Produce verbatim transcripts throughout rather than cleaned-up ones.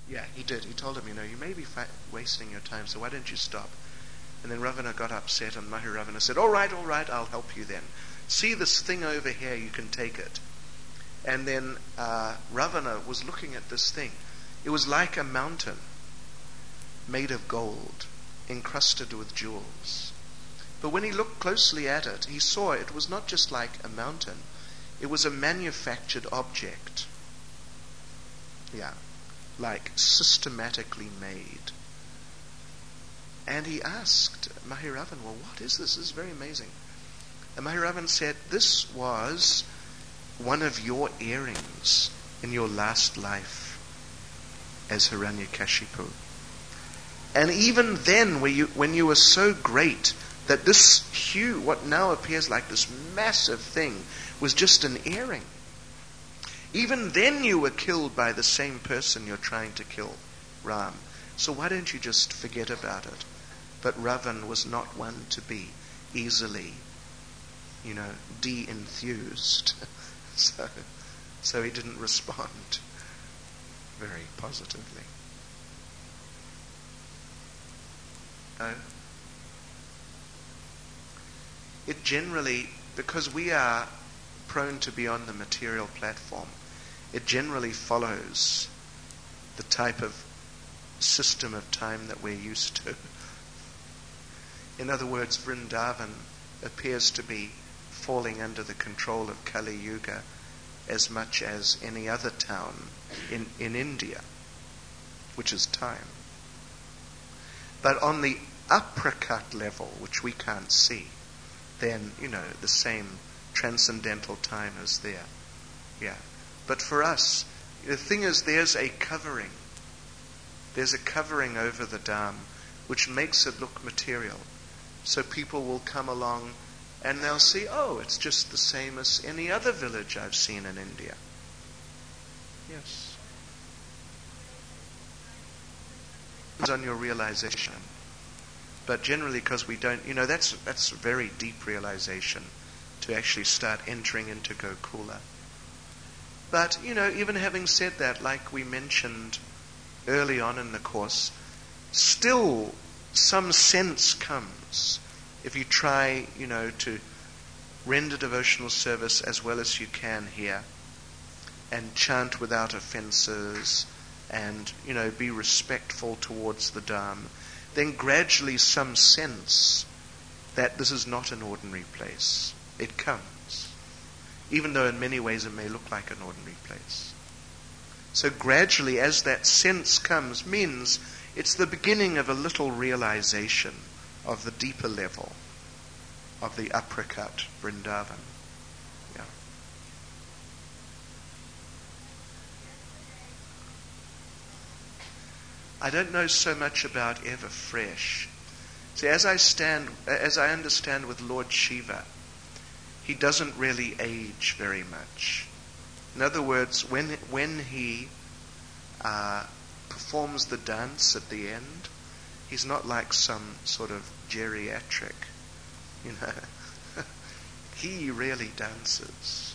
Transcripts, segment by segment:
Yeah, he did. He told him, you know, you may be fa- wasting your time, so why don't you stop? And then Ravana got upset, and Mahiravana said, all right, all right, I'll help you then. See this thing over here, you can take it. And then uh, Ravana was looking at this thing. It was like a mountain made of gold, encrusted with jewels. But when he looked closely at it, he saw it was not just like a mountain. It was a manufactured object. Yeah, like systematically made. And he asked Mahiravan, well, what is this? This is very amazing. And Mahiravan said, this was one of your earrings in your last life as Hiranyakashipu. And even then, when you, when you were so great that this hue, what now appears like this massive thing, was just an earring. Even then you were killed by the same person you're trying to kill, Ram. So why don't you just forget about it? But Ravan was not one to be easily, you know, de-enthused. so, so he didn't respond very positively. No? It generally, because we are prone to be on the material platform, it generally follows the type of system of time that we're used to. In other words, Vrindavan appears to be falling under the control of Kali Yuga as much as any other town in, in India, which is time. But on the uppercut level, which we can't see, then, you know, the same transcendental time is there. Yeah. But for us, the thing is, there's a covering. There's a covering over the Dham, which makes it look material. So people will come along and they'll see, oh, it's just the same as any other village I've seen in India. Yes. It's on your realization. But generally, because we don't, you know, that's that's a very deep realization to actually start entering into Gokula. But, you know, even having said that, like we mentioned early on in the course, still some sense comes if you try, you know, to render devotional service as well as you can here and chant without offenses and, you know, be respectful towards the Dham, then gradually some sense that this is not an ordinary place. It comes. Even though in many ways it may look like an ordinary place. So gradually, as that sense comes, means it's the beginning of a little realization of the deeper level of the uppercut Vrindavan. Yeah. I don't know so much about Ever Fresh. See, as I stand, as I understand with Lord Shiva, he doesn't really age very much. In other words, when when he uh, performs the dance at the end, he's not like some sort of geriatric, you know. He really dances.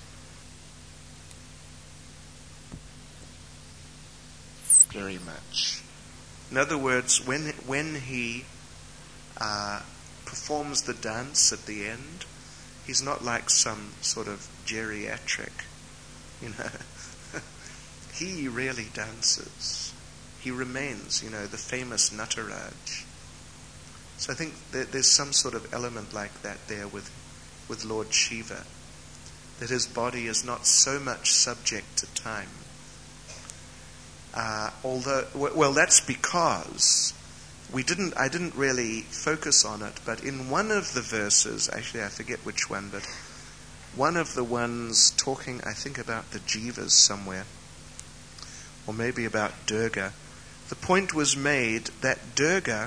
Very much. In other words, when when he uh, performs the dance at the end, he's not like some sort of geriatric, you know. He really dances. He remains, you know, the famous Nataraj. So I think that there's some sort of element like that there with, with Lord Shiva, that his body is not so much subject to time. Uh, although, well, that's because we didn't. I didn't really focus on it, but in one of the verses, actually, I forget which one, but one of the ones talking, I think, about the jivas somewhere, or maybe about Durga, the point was made that Durga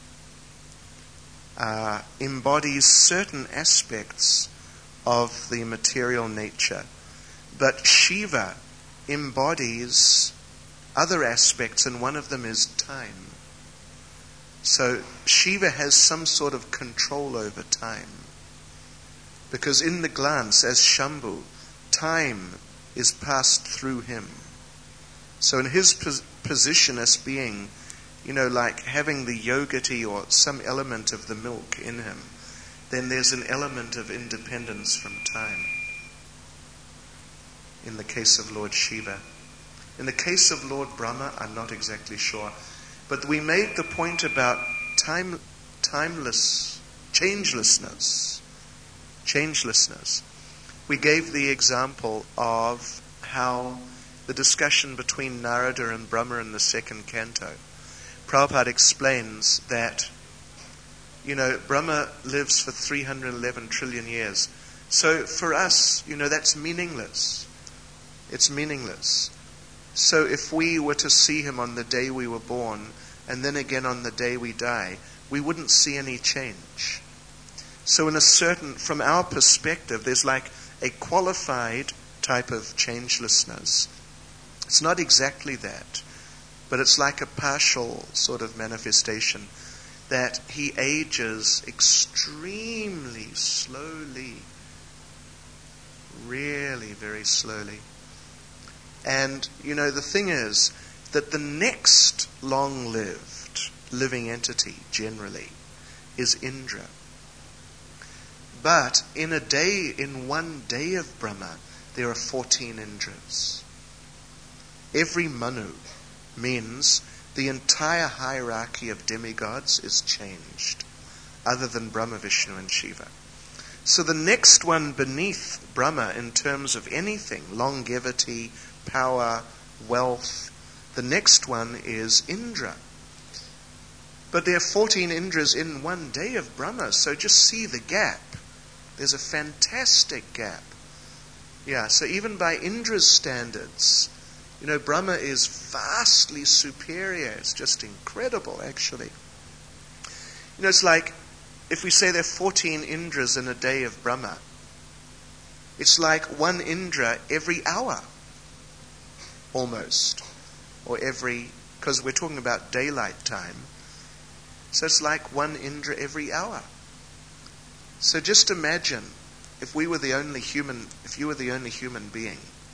uh, embodies certain aspects of the material nature, but Shiva embodies other aspects, and one of them is time. So Shiva has some sort of control over time. Because in the glance, as Shambhu, time is passed through him. So in his pos- position as being, you know, like having the yogurty or some element of the milk in him, then there's an element of independence from time. In the case of Lord Shiva. In the case of Lord Brahma, I'm not exactly sure. But we made the point about time, timeless, changelessness. Changelessness. We gave the example of how the discussion between Narada and Brahma in the second canto. Prabhupada explains that, you know, Brahma lives for three hundred eleven trillion years. So for us, you know, that's meaningless. It's meaningless. So if we were to see him on the day we were born, and then again on the day we die, we wouldn't see any change. So in a certain, from our perspective, there's like a qualified type of changelessness. It's not exactly that, but it's like a partial sort of manifestation that he ages extremely slowly, really very slowly. And, you know, the thing is that the next long-lived living entity, generally, is Indra. But in a day, in one day of Brahma, there are fourteen Indras. Every Manu means the entire hierarchy of demigods is changed, other than Brahma, Vishnu, and Shiva. So the next one beneath Brahma in terms of anything, longevity, power, wealth, the next one is Indra. But there are fourteen Indras in one day of Brahma, so just see the gap. There's a fantastic gap. Yeah, so even by Indra's standards, you know, Brahma is vastly superior. It's just incredible, actually. You know, it's like, if we say there are fourteen Indras in a day of Brahma, it's like one Indra every hour, almost. Or every, because we're talking about daylight time. So it's like one Indra every hour. So just imagine if we were the only human, if you were the only human being,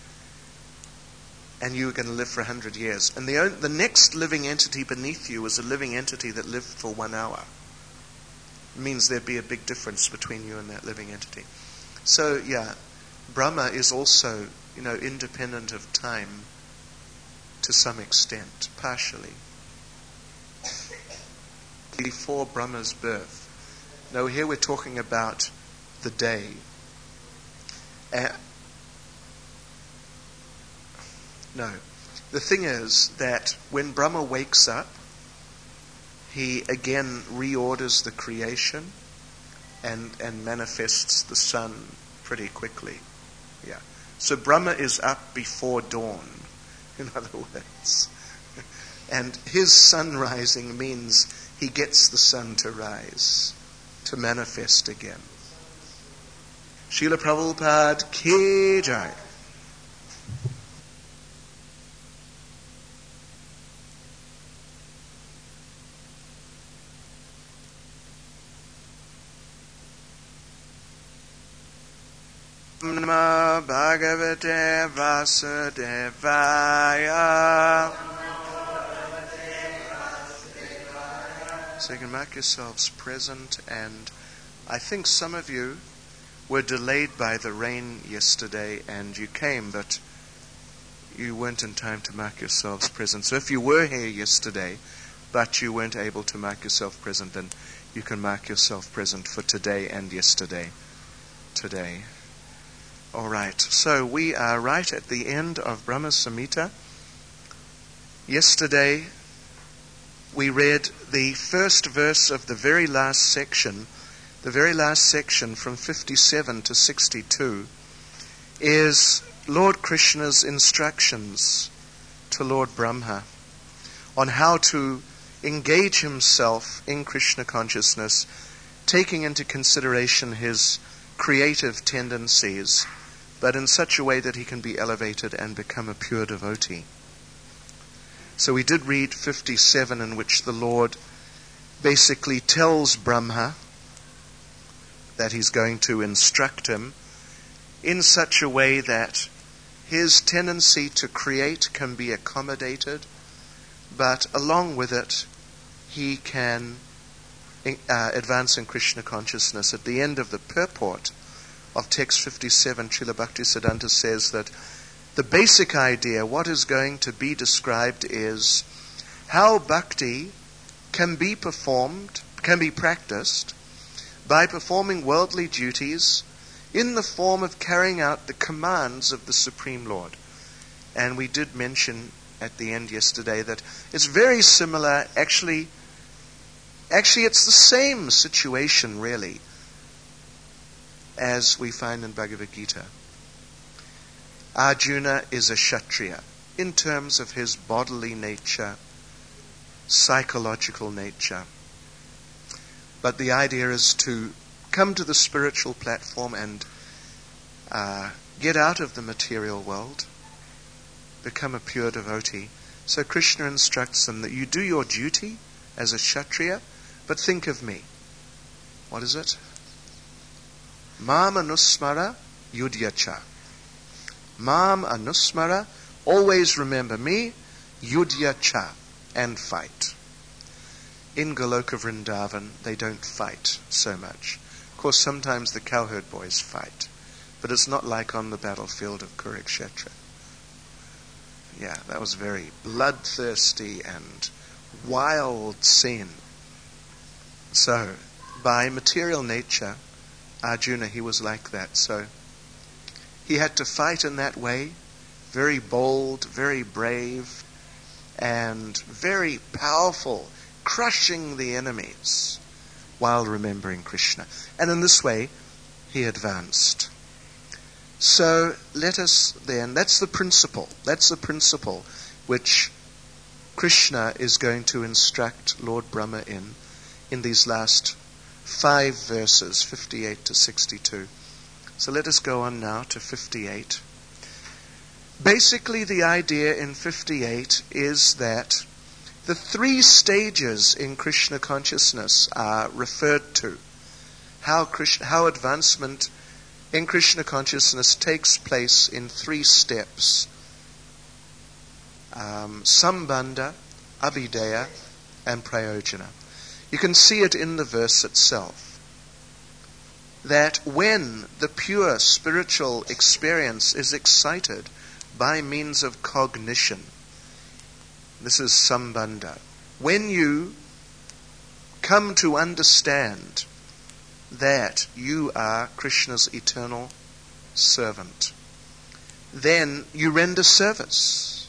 and you were going to live for a hundred years, and the the next living entity beneath you was a living entity that lived for one hour. It means there'd be a big difference between you and that living entity. So yeah, Brahma is also, you know, independent of time to some extent, partially. Before Brahma's birth. Now here we're talking about the day. Uh, no. The thing is that when Brahma wakes up, he again reorders the creation and, and manifests the sun pretty quickly. Yeah. So Brahma is up before dawn, in other words. And his sun rising means he gets the sun to rise, to manifest again. Srila Prabhupada Ki Jai. Namo Bhagavate Vasudevaya. So you can mark yourselves present, and I think some of you were delayed by the rain yesterday and you came, but you weren't in time to mark yourselves present. So if you were here yesterday, but you weren't able to mark yourself present, then you can mark yourself present for today and yesterday. Today. All right, so we are right at the end of Brahma Samhita. Yesterday, we read the first verse of the very last section. The very last section from fifty-seven to sixty-two is Lord Krishna's instructions to Lord Brahma on how to engage himself in Krishna consciousness, taking into consideration his creative tendencies, but in such a way that he can be elevated and become a pure devotee. So we did read fifty-seven, in which the Lord basically tells Brahma that he's going to instruct him in such a way that his tendency to create can be accommodated but along with it, he can uh, advance in Krishna consciousness. At the end of the purport of text fifty-seven, Srila Bhaktisiddhanta says that the basic idea, what is going to be described, is how bhakti can be performed, can be practiced by performing worldly duties in the form of carrying out the commands of the Supreme Lord. And we did mention at the end yesterday that it's very similar, actually, actually it's the same situation really as we find in Bhagavad Gita. Arjuna is a Kshatriya in terms of his bodily nature, psychological nature. But the idea is to come to the spiritual platform and uh, get out of the material world, become a pure devotee. So Krishna instructs them that you do your duty as a Kshatriya, but think of me. What is it? Mam anusmara yudhyacha. Mam anusmara, always remember me, yudhyacha, and fight. In Goloka Vrindavan, they don't fight so much. Of course, sometimes the cowherd boys fight, but it's not like on the battlefield of Kurukshetra. Yeah, that was very bloodthirsty and wild scene. So, by material nature, Arjuna, he was like that. So, he had to fight in that way, very bold, very brave, and very powerful, crushing the enemies while remembering Krishna. And in this way, he advanced. So let us then, that's the principle, that's the principle which Krishna is going to instruct Lord Brahma in, in these last five verses, fifty-eight to sixty-two. So let us go on now to fifty-eight. Basically, the idea in fifty-eight is that the three stages in Krishna consciousness are referred to. How Krishna, how advancement in Krishna consciousness takes place in three steps. Um, Sambandha, Abhideya, and Prayojana. You can see it in the verse itself. That when the pure spiritual experience is excited by means of cognition, this is Sambandha. When you come to understand that you are Krishna's eternal servant, then you render service.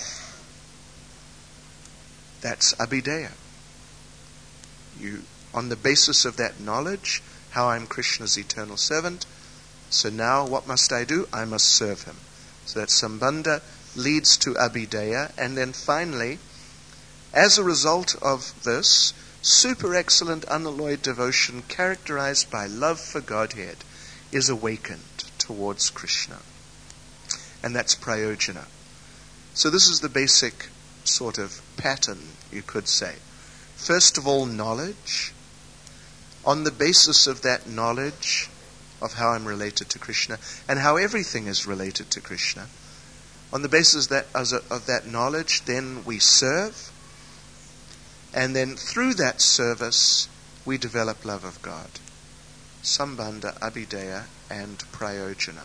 That's Abhideya. You, on the basis of that knowledge, how I'm Krishna's eternal servant, so now what must I do? I must serve him. So that Sambandha leads to Abhideya, and then finally, as a result of this, super excellent unalloyed devotion characterized by love for Godhead is awakened towards Krishna. And that's Prayojana. So this is the basic sort of pattern, you could say. First of all, knowledge. On the basis of that knowledge of how I'm related to Krishna and how everything is related to Krishna, on the basis of that, of that knowledge, then we serve. And then through that service, we develop love of God. Sambandha, Abhideya, and Prayojana.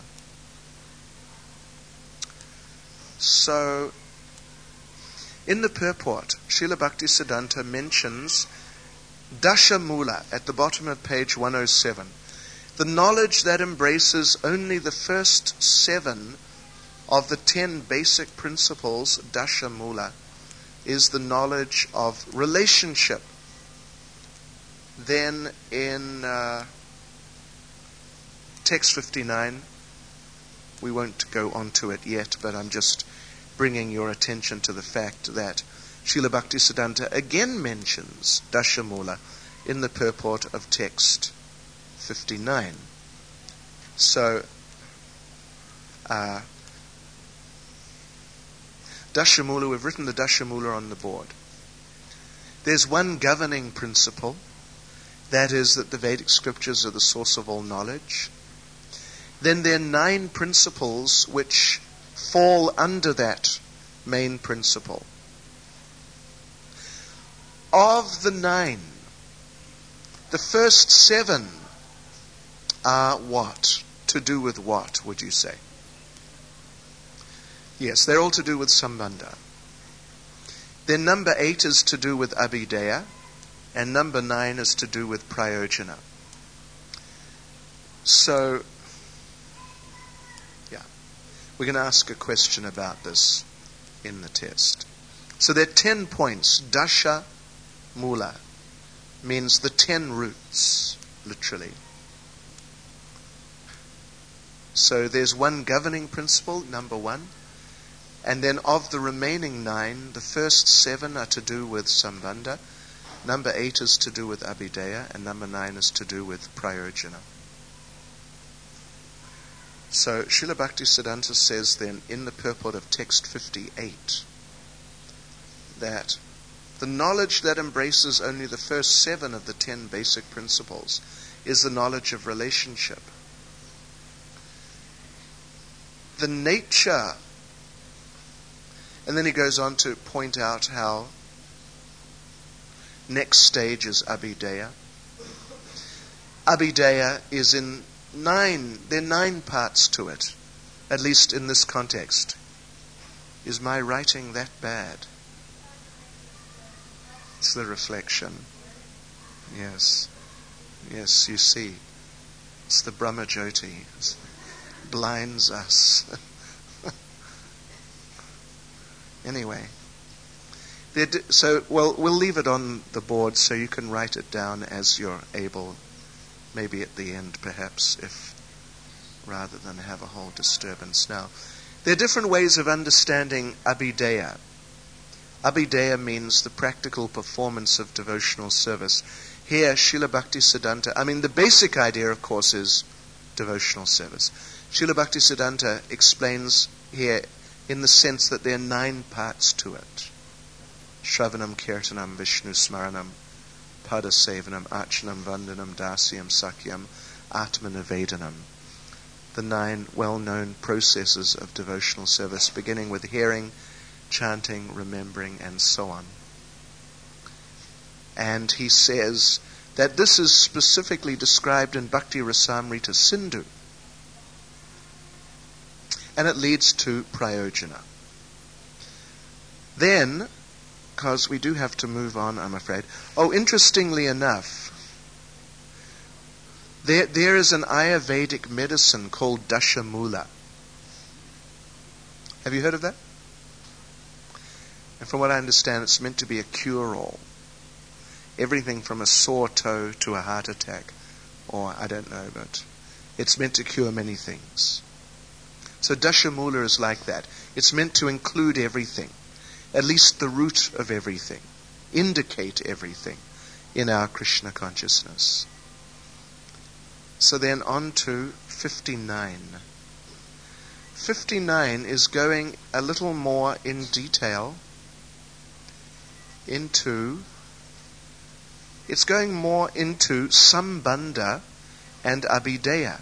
So, in the purport, Srila Bhaktisiddhanta mentions Dashamula at the bottom of page one oh seven. The knowledge that embraces only the first seven of the ten basic principles, Dashamula, is the knowledge of relationship. Then in uh, text fifty-nine, we won't go on to it yet, but I'm just bringing your attention to the fact that Srila Bhaktisiddhanta again mentions Dashamula in the purport of text fifty-nine. So, uh, Dashamula, we've written the Dashamula on the board. There's one governing principle, that is that the Vedic scriptures are the source of all knowledge. Then there are nine principles which fall under that main principle. of the nine, the first seven are what? To do with what, would you say? Yes, they're all to do with Sambandha. Then number eight is to do with Abhideya, and number nine is to do with Prayojana. So, yeah, we're going to ask a question about this in the test. So there are ten points. Dasha Mula means the ten roots, literally. So there's one governing principle, number one. And then of the remaining nine, the first seven are to do with Sambandha, number eight is to do with Abhideya, and number nine is to do with Prayojana. So Srila Bhaktisiddhanta says then in the purport of text fifty-eight that the knowledge that embraces only the first seven of the ten basic principles is the knowledge of relationship. The nature. And then he goes on to point out how next stage is Abhideya. Abhideya is in nine, there are nine parts to it, at least in this context. Is my writing that bad? It's the reflection. Yes. Yes, you see. It's the Brahmajyoti. It blinds us. Anyway, so well, we'll leave it on the board so you can write it down as you're able, maybe at the end perhaps, if rather than have a whole disturbance. Now, there are different ways of understanding Abhideya. Abhideya means the practical performance of devotional service. Here, Srila Bhaktisiddhanta, I mean the basic idea of course is devotional service. Srila Bhaktisiddhanta explains here in the sense that there are nine parts to it. Shravanam, Kirtanam, Vishnu Smaranam, Padasevanam, Archanam, Vandanam, Dasyam, Sakyam, Atmanivedanam. The nine well-known processes of devotional service, beginning with hearing, chanting, remembering, and so on. And he says that this is specifically described in Bhakti Rasamrita Sindhu. And it leads to Prayojana. Then, because we do have to move on, I'm afraid. Oh, interestingly enough, there there is an Ayurvedic medicine called Dashamula. Have you heard of that? And from what I understand, it's meant to be a cure-all. Everything from a sore toe to a heart attack, or I don't know, but it's meant to cure many things. So Dashamula is like that. It's meant to include everything, at least the root of everything, indicate everything in our Krishna consciousness. So then on to fifty-nine. fifty-nine is going a little more in detail into, it's going more into Sambandha and Abhideya.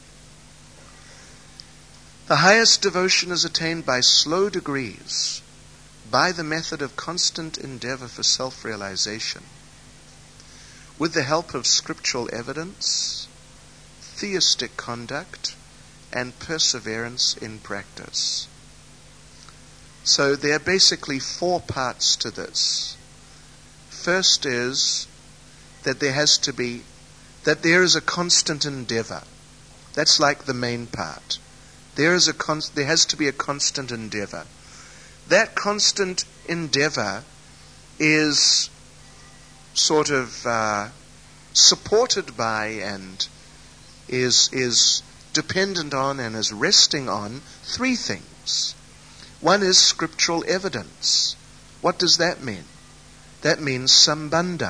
The highest devotion is attained by slow degrees, by the method of constant endeavor for self-realization, with the help of scriptural evidence, theistic conduct, and perseverance in practice. So there are basically four parts to this. First is that there has to be, that there is a constant endeavor. That's like the main part. There is a con- there has to be a constant endeavor. That constant endeavor is sort of uh, supported by and is is dependent on and is resting on three things. One is scriptural evidence. What does that mean? That means sambandha.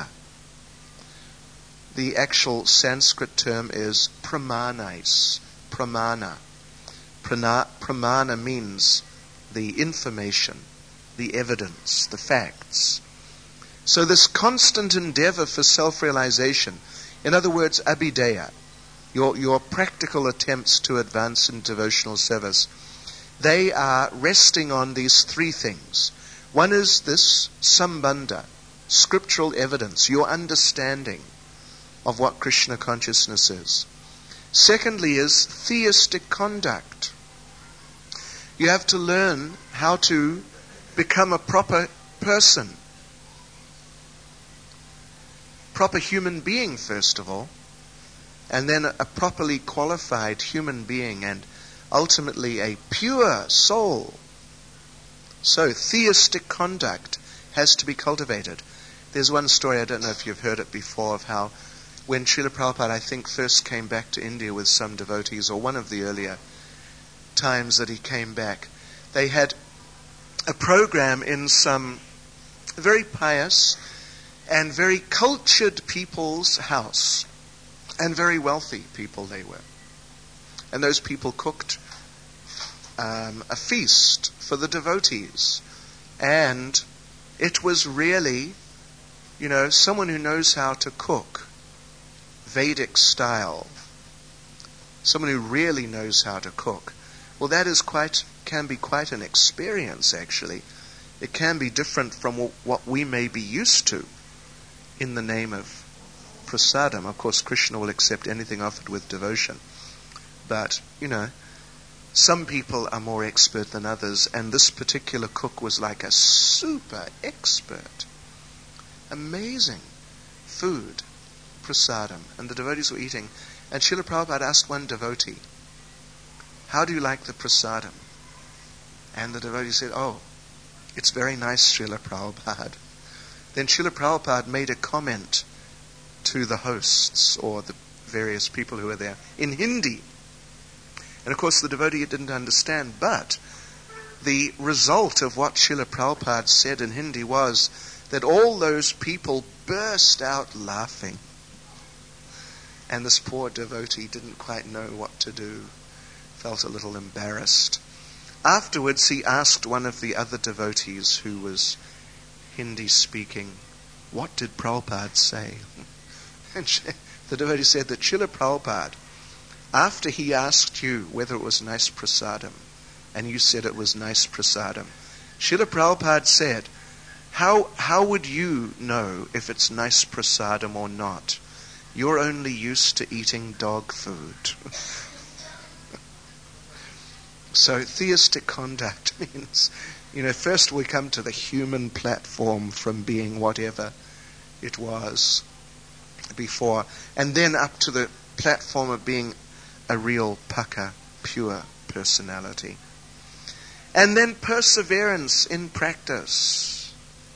The actual Sanskrit term is pramanais, pramana. Pramana means the information, the evidence, the facts. So this constant endeavor for self-realization, in other words, abhideya, your, your practical attempts to advance in devotional service, they are resting on these three things. One is this sambandha, scriptural evidence, your understanding of what Krishna consciousness is. Secondly is theistic conduct. You have to learn how to become a proper person, proper human being first of all, and then a properly qualified human being, and ultimately a pure soul. So theistic conduct has to be cultivated. There's one story, I don't know if you've heard it before, of how when Srila Prabhupada, I think, first came back to India with some devotees, or one of the earlier times that he came back, they had a program in some very pious and very cultured people's house, and very wealthy people they were. And those people cooked um, a feast for the devotees. And it was really, you know, someone who knows how to cook Vedic style, someone who really knows how to cook. Well, that is quite, can be quite an experience, actually. It can be different from what we may be used to in the name of prasadam. Of course, Krishna will accept anything offered with devotion. But, you know, some people are more expert than others, and this particular cook was like a super expert. Amazing food, prasadam. And the devotees were eating. And Srila Prabhupada asked one devotee, "How do you like the prasadam?" And the devotee said, "Oh, it's very nice, Srila Prabhupada." Then Srila Prabhupada made a comment to the hosts, or the various people who were there, in Hindi. And of course the devotee didn't understand, but the result of what Srila Prabhupada said in Hindi was that all those people burst out laughing. And this poor devotee didn't quite know what to do, felt a little embarrassed. Afterwards he asked one of the other devotees who was Hindi speaking, "What did Prabhupada say?" And the devotee said that Srila Prabhupada, after he asked you whether it was nice prasadam, and you said it was nice prasadam, Srila Prabhupada said, how, how would you know if it's nice prasadam or not? You're only used to eating dog food. So theistic conduct means, you know, first we come to the human platform from being whatever it was before, and then up to the platform of being a real paka, pure personality. And then perseverance in practice.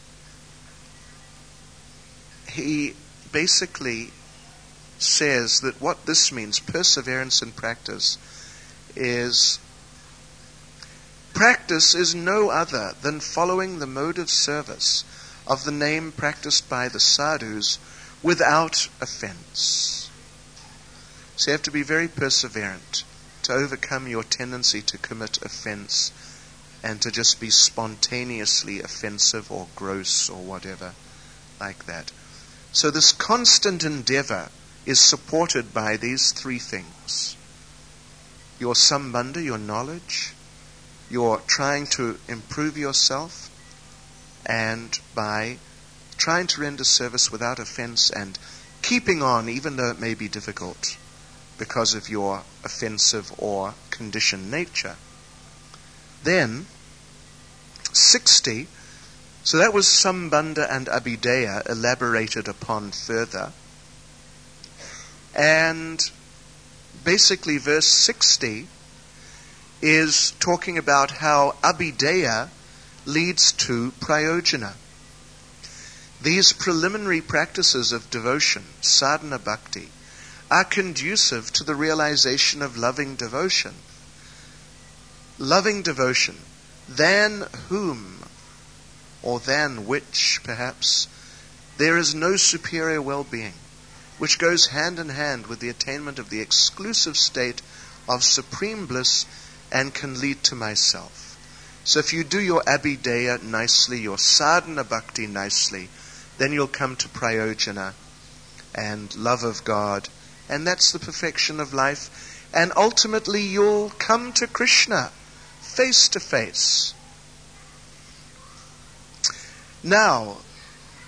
He basically says that what this means, perseverance in practice, is practice is no other than following the mode of service of the name practiced by the sadhus without offense. So you have to be very perseverant to overcome your tendency to commit offense and to just be spontaneously offensive or gross or whatever like that. So this constant endeavor is supported by these three things. Your sambandha, your knowledge, your trying to improve yourself, and by trying to render service without offense and keeping on even though it may be difficult because of your offensive or conditioned nature. Then, sixty, so that was Sambandha and Abhideya elaborated upon further. And basically verse sixty is talking about how Abhideya leads to prayojana. These preliminary practices of devotion, sadhana bhakti, are conducive to the realization of loving devotion. Loving devotion, than whom, or than which perhaps, there is no superior well-being, which goes hand in hand with the attainment of the exclusive state of supreme bliss and can lead to myself. So if you do your Abhideya nicely, your sadhana bhakti nicely, then you'll come to prayojana and love of God, and that's the perfection of life. And ultimately you'll come to Krishna face to face. Now,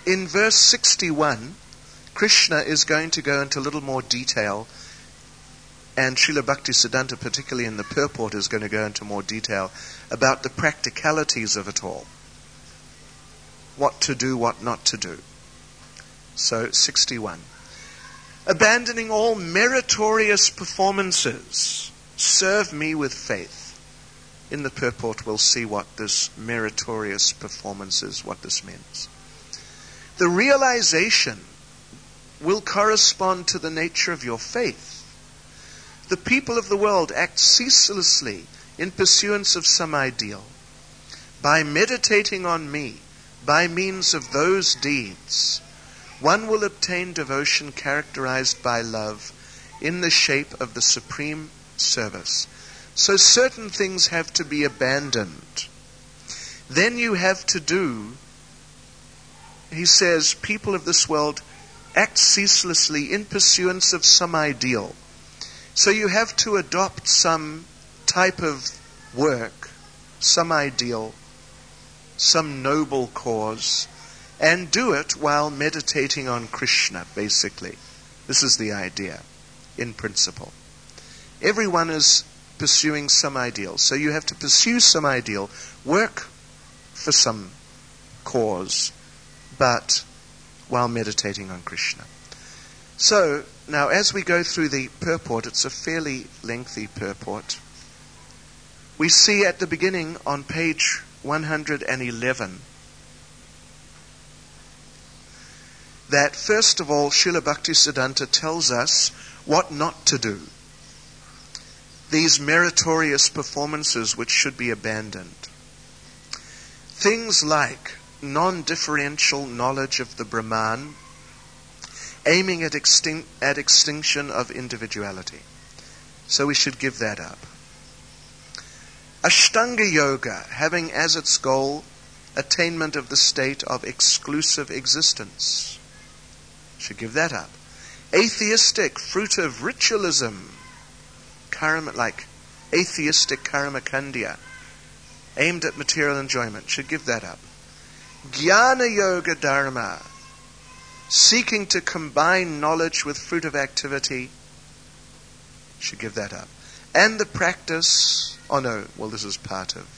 in verse sixty-one, Krishna is going to go into a little more detail, and Srila Bhaktisiddhanta, particularly in the purport, is going to go into more detail about the practicalities of it all. What to do, what not to do. So, sixty-one. Abandoning all meritorious performances, serve me with faith. In the purport, we'll see what this meritorious performance is, what this means. The realization will correspond to the nature of your faith. The people of the world act ceaselessly in pursuance of some ideal. By meditating on me, by means of those deeds, one will obtain devotion characterized by love in the shape of the supreme service. So certain things have to be abandoned. Then you have to do, he says, people of this world act ceaselessly in pursuance of some ideal. So you have to adopt some type of work, some ideal, some noble cause, and do it while meditating on Krishna, basically. This is the idea, in principle. Everyone is pursuing some ideal. So you have to pursue some ideal, work for some cause, but while meditating on Krishna. So, now as we go through the purport, it's a fairly lengthy purport. We see at the beginning on page one hundred eleven that first of all Srila Bhaktisiddhanta tells us what not to do. These meritorious performances which should be abandoned. Things like non-differential knowledge of the Brahman, aiming at, extin- at extinction of individuality. So we should give that up. Ashtanga Yoga, having as its goal attainment of the state of exclusive existence. Should give that up. Atheistic, fruit of ritualism, karma, like atheistic karma kandya, aimed at material enjoyment, should give that up. Jnana Yoga Dharma, seeking to combine knowledge with fruit of activity, should give that up. And the practice, oh no, well this is part of,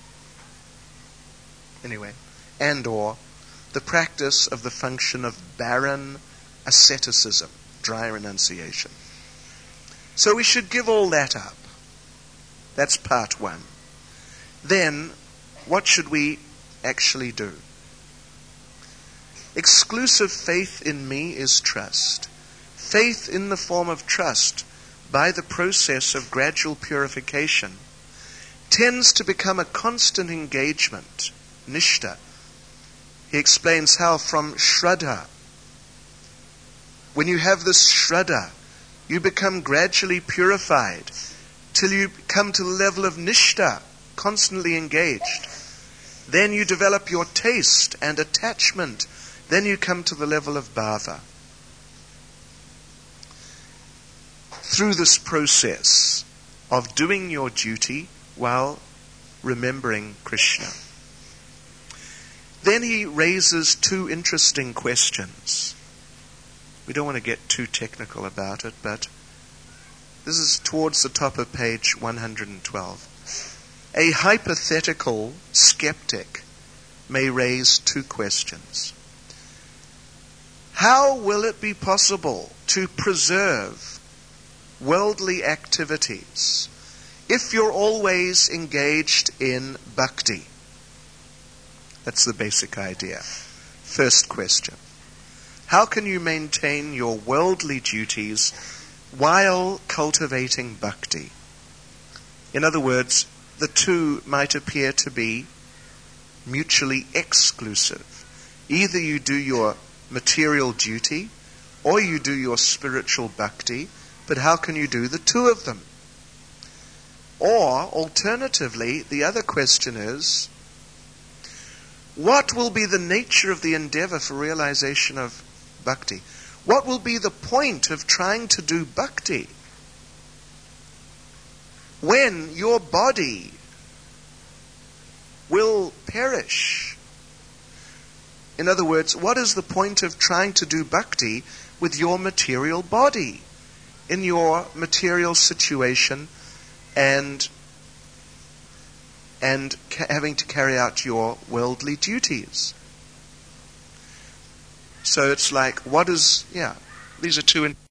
anyway, and or the practice of the function of barren asceticism, dry renunciation. So we should give all that up. That's part one. Then, what should we actually do? Exclusive faith in me is trust. Faith in the form of trust, by the process of gradual purification, tends to become a constant engagement, nishta. He explains how from shraddha, when you have this shraddha, you become gradually purified till you come to the level of nishta, constantly engaged. Then you develop your taste and attachment. Then you come to the level of bhava. Through this process of doing your duty while remembering Krishna. Then he raises two interesting questions. We don't want to get too technical about it, but this is towards the top of page one hundred twelve. A hypothetical skeptic may raise two questions. How will it be possible to preserve worldly activities if you're always engaged in bhakti? That's the basic idea. First question. How can you maintain your worldly duties while cultivating bhakti? In other words, the two might appear to be mutually exclusive. Either you do your material duty or you do your spiritual bhakti, but how can you do the two of them? Or, alternatively, the other question is, what will be the nature of the endeavor for realization of bhakti? What will be the point of trying to do bhakti when your body will perish? In other words, what is the point of trying to do bhakti with your material body, in your material situation, and and ca- having to carry out your worldly duties? So it's like, what is, yeah, these are two